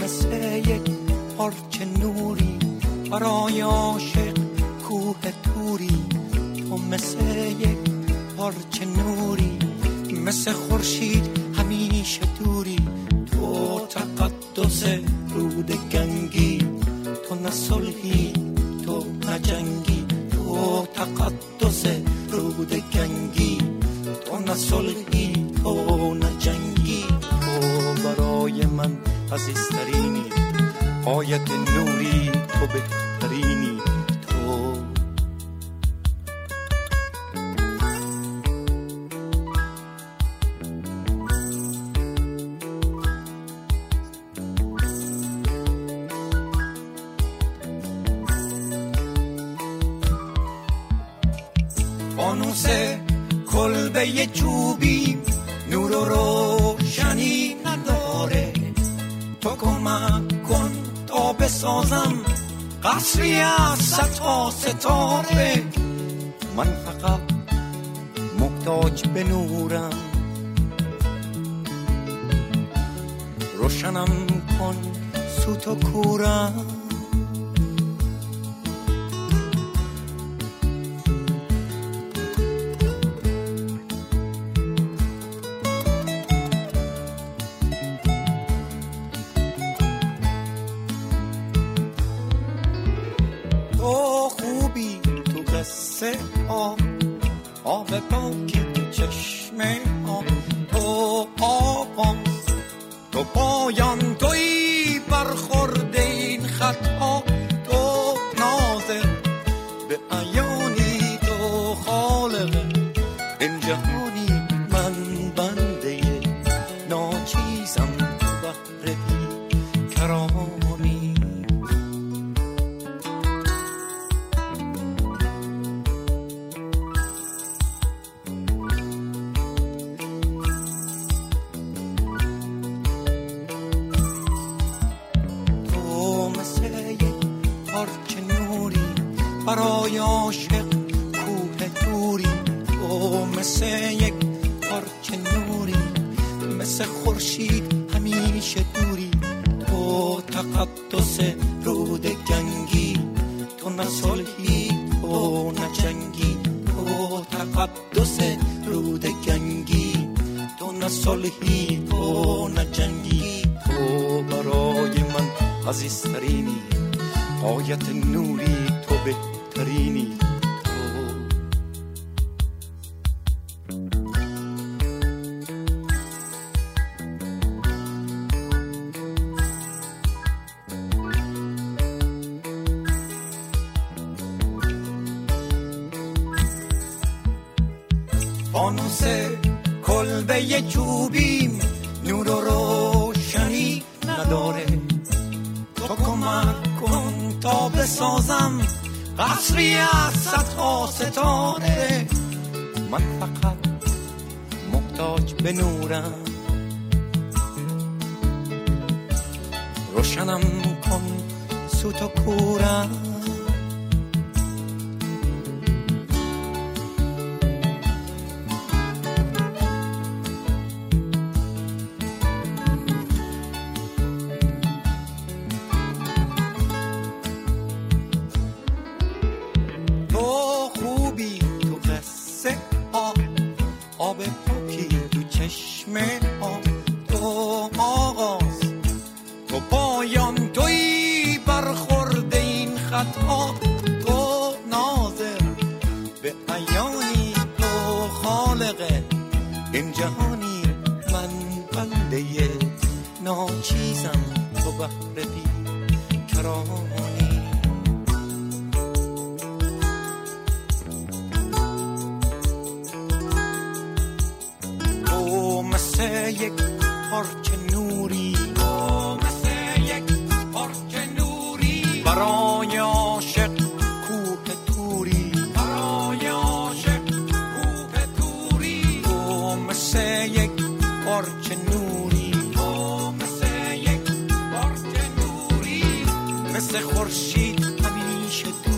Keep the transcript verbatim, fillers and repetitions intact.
مثل یک پارچه نوری برای عاشق کوه توری. تو مثل یک پارچه نوری، مثل خورشید همیشه دوری. تو تقدس رود گنگی، تو نه صلحی تو نه جنگی. تو تقدس رود گنگی، تو نه صلحی تو نه جنگی. تو برای من عزیزترینی، آیت نوری تو بهترینی. تو فانوس کلبه چوبی نور و روشنی نداره. تو کمک کن تا بسازم قصری از صدها ستاره. من فقط محتاج به نورم، روشنم کن سوت و کورم. تو خوبی تو قصه ها، آب پاکی تو چشمه ها. تو آغاز تو پایان، توی برخورد این خط ها. تو ناظر به عیانی، تو خالق این جهانی. من بنده ناچیزم تو بحر بی کرانی. برای عاشق کوه توری. تو مثل یک پارچه نوری، مثل خورشید همیشه دوری. تو تقدس رود گنگی، تو نه صلحی تو نه جنگی. تو تقدس رود گنگی، تو نه صلحی تو نه جنگی. تو برای من عزیزترینی، آیت نوری تو بهترینی. فانوس کلبه چوبی نور و روشنی نداره. تو کمک کن تا بسازم قصری از صدها ستاره. من فقط محتاج به نورم، روشنم کن سوت و کورم. آب پاکی تو چشمه ها. تو آغاز تو پایان، توی برخورد این خط ها. تو ناظر به عیانی، تو خالق این جهانی. من بنده ناچیزم تو بحر بی کرانی. یک پارچه نوری، تو مثل یک پارچه نوری برای عاشق کوه توری. برای عاشق کوه توری. تو مثل یک پارچه نوری، تو مثل یک پارچه نوری. مثل خورشید همیشه